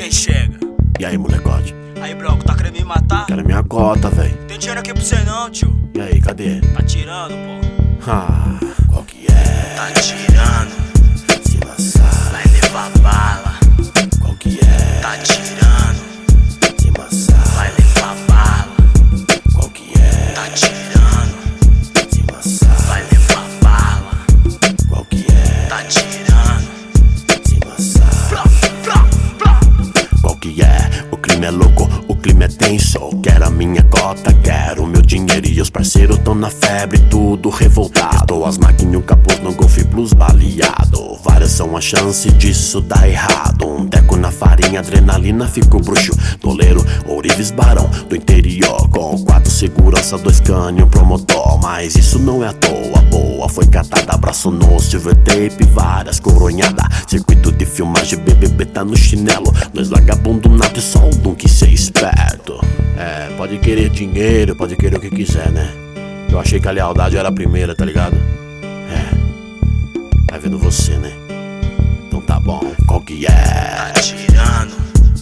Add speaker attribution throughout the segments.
Speaker 1: Quem chega?
Speaker 2: E aí, molecote?
Speaker 1: Aí, Bronco, tá querendo me matar?
Speaker 2: Quero minha cota, véi.
Speaker 1: Tem dinheiro aqui pra você não, tio.
Speaker 2: E aí, cadê?
Speaker 1: Tá tirando, pô.
Speaker 2: Ah, qual que é?
Speaker 1: Tá tirando.
Speaker 2: Se lançar,
Speaker 1: Vai levar bala.
Speaker 2: qual que é?
Speaker 1: Tá tirando.
Speaker 2: Se lançar,
Speaker 1: Vai levar bala.
Speaker 2: qual que é?
Speaker 1: Tá tirando.
Speaker 2: Se lançar,
Speaker 1: Vai levar bala.
Speaker 2: qual que é?
Speaker 1: Tá tirando.
Speaker 2: Se lançar,
Speaker 1: Plá, plá, plá.
Speaker 2: qual que é? O crime é louco, o clima é tenso. Quero a minha cota, quero meu dinheiro. E os parceiros tão na febre, tudo revoltado. Estou as máquinas, o capuz no Golf Plus baleado. Várias são as chances disso dar errado. Um teco na farinha, adrenalina, fico bruxo. Toleiro, ourives, barão do interior. Com 4 segurança, 2 cane, um promotor. Mas isso não é à toa, boa foi catada. Braço no silver tape, várias coronhadas. Circuito de filmagem, BBB tá no chinelo. Nós vagabundo nato e só o dom que ser esperto. É, pode querer dinheiro, pode querer o que quiser, né? Eu achei que a lealdade era a primeira, tá ligado? É, tá vendo você, né? Então tá bom, qual que é?
Speaker 1: Tá tirando.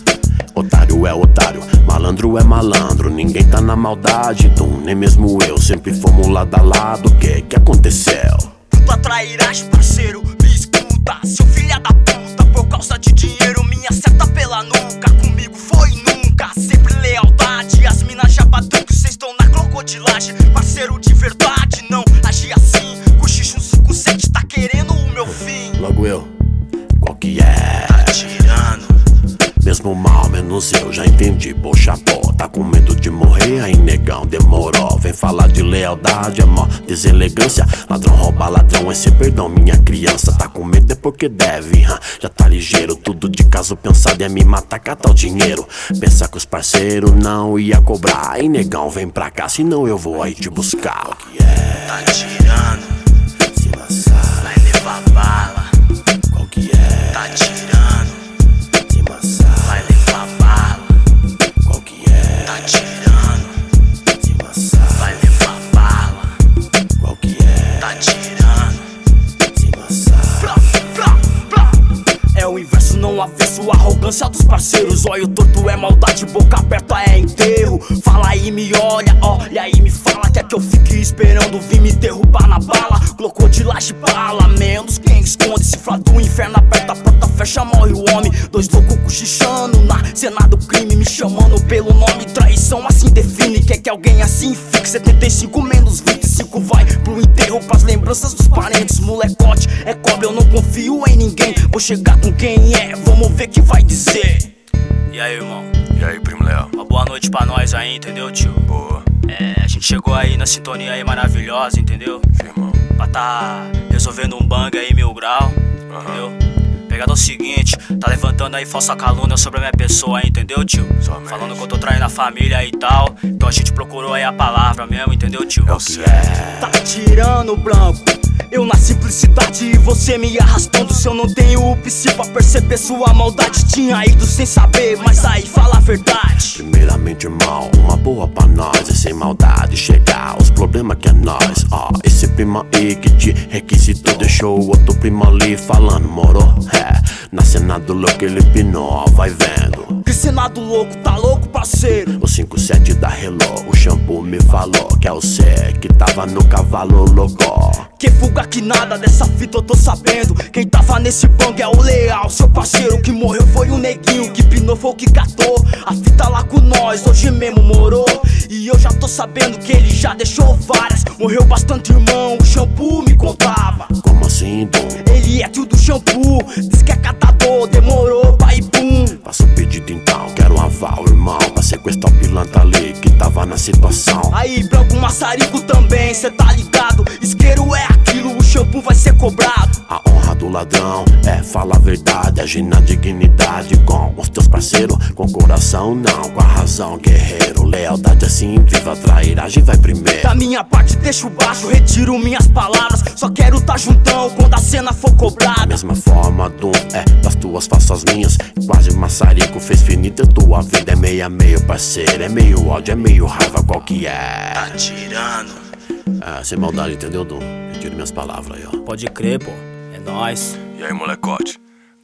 Speaker 2: Otário é otário, malandro é malandro. Ninguém tá na maldade, então nem mesmo eu. Sempre fomos lado a lado, o que aconteceu?
Speaker 1: Puta trairagem, parceiro, me escuta. Seu filho da puta, por causa de dinheiro me acerta pela nuca. Comigo foi nunca, sempre lealdade. As minas já batucam, cês tão na crocodilagem. Parceiro de verdade, não agi assim. Cochicho 157 tá querendo o meu fim.
Speaker 2: Logo eu, qual que é?
Speaker 1: Tá tirando.
Speaker 2: Mesmo mal, menos eu já entendi, poxa pô. Tá com medo de morrer, aí negão, demorou. Vem falar de lealdade, é mó deselegância. Ladrão rouba ladrão, é sem perdão, minha criança. Tá com medo é porque deve, já tá ligeiro. Tudo de caso pensado é me matar, catar o dinheiro. Pensar que os parceiros não ia cobrar. Aí negão, vem pra cá, senão eu vou aí te buscar. O que é?
Speaker 1: Tá tirando.
Speaker 2: Se lançar,
Speaker 1: Vai levar bala.
Speaker 2: qual que é?
Speaker 1: Tá tirando.
Speaker 2: Se lançar,
Speaker 1: Vai levar bala.
Speaker 2: qual que é?
Speaker 1: Tá tirando.
Speaker 2: Se lançar,
Speaker 1: Vai levar bala.
Speaker 2: qual que é?
Speaker 1: Tá tirando.
Speaker 2: Se lançar,
Speaker 1: Plá, plá, plá. É o inverso, não avesso, arrogância dos parceiros. Olho torto é maldade, boca aberta é enterro. Fala aí, me olha, olha aí, me fala. Quer que eu fique esperando vir me derrubar na bala? Crocodilagem bala, menos quem esconde. Cifra do inferno, aperta a porta, fecha, morre o homem. 2 loucos cochichando na cena do crime, me chamando pelo nome. Traição assim define, quer que alguém assim fique. 75 menos 25 vai pro enterro, pras lembranças dos parentes. Molecote é cobre, eu não confio em ninguém. Vou chegar com quem é, vamos ver que vai dizer. E aí, irmão?
Speaker 3: E aí, primo Léo?
Speaker 1: Uma boa noite pra nós aí, entendeu, tio?
Speaker 3: Boa,
Speaker 1: É, a gente chegou aí na sintonia aí maravilhosa, entendeu?
Speaker 3: firmão.
Speaker 1: Pra tá resolvendo um bang aí 1000 grau, entendeu? Pegado é o seguinte, tá levantando aí falsa calúnia sobre a minha pessoa aí, entendeu, tio?
Speaker 3: Somente.
Speaker 1: Falando que eu tô traindo a família e tal. Então a gente procurou aí a palavra mesmo, entendeu, tio?
Speaker 3: É o certo.
Speaker 1: Tá tirando, Branco. Eu na simplicidade e você me arrastando. Se eu não tenho o psi pra perceber sua maldade, tinha ido sem saber, mas aí fala a verdade.
Speaker 2: primeiramente, irmão, uma boa pra nós é sem maldade chegar. Os problemas que é nós, esse primo aí que te requisitou, deixou o outro primo ali falando, moro? É, na cena do louco ele pinou, vai vendo.
Speaker 1: Que senado louco, tá louco, parceiro?
Speaker 2: O 57 da Hello, o shampoo me falou que é o C que tava no cavalo louco.
Speaker 1: Que fuga que nada, dessa fita eu tô sabendo. Quem tava nesse bang é o Leal, seu parceiro. Que morreu foi o neguinho, que pinou foi o que catou a fita lá com nós, hoje mesmo morou. E eu já tô sabendo que ele já deixou várias. Morreu bastante, irmão, o shampoo me contava.
Speaker 2: Como assim, Dom?
Speaker 1: Ele é tio do shampoo, diz que é catador, demorou, pai pum.
Speaker 2: Passa o pedido então, quero um aval, irmão, pra sequestrar o pilantra ali que tava na situação.
Speaker 1: Aí, Branco, maçarico também, cê tá ligado? Isqueiro é aquilo, o shampoo vai ser cobrado.
Speaker 2: A honra do ladrão é falar a verdade, agir na dignidade com os teus parceiros, com o coração não, com a razão, guerreiro. Lealdade assim, viva a trairagem, vai primeiro.
Speaker 1: Da minha parte deixo baixo, retiro minhas palavras. Só quero tá juntão quando a cena for cobrada.
Speaker 2: Mesma forma, Dum, das tuas faço as minhas. Quase maçarico fez finita tua vida. É meio a meio, parceiro, é meio ódio, é meio raiva, qual que é?
Speaker 1: Tá tirando.
Speaker 2: Sem maldade, entendeu, Dum? Retiro minhas palavras aí, ó.
Speaker 1: Pode crer, pô, é nóis.
Speaker 3: E aí, molecote?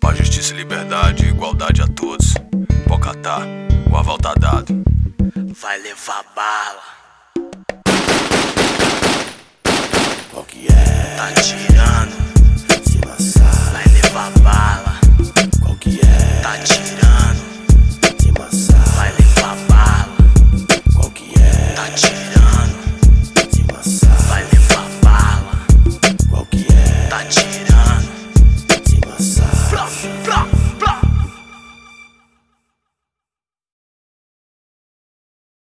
Speaker 3: Paz, justiça e liberdade, igualdade a todos. Pocatá, o aval tá dado.
Speaker 1: Vai levar bala.
Speaker 2: Qual que é?
Speaker 1: Tá tirando.
Speaker 2: Se lançar.
Speaker 1: Vai levar bala.
Speaker 2: Qual que é?
Speaker 1: Tá tirando.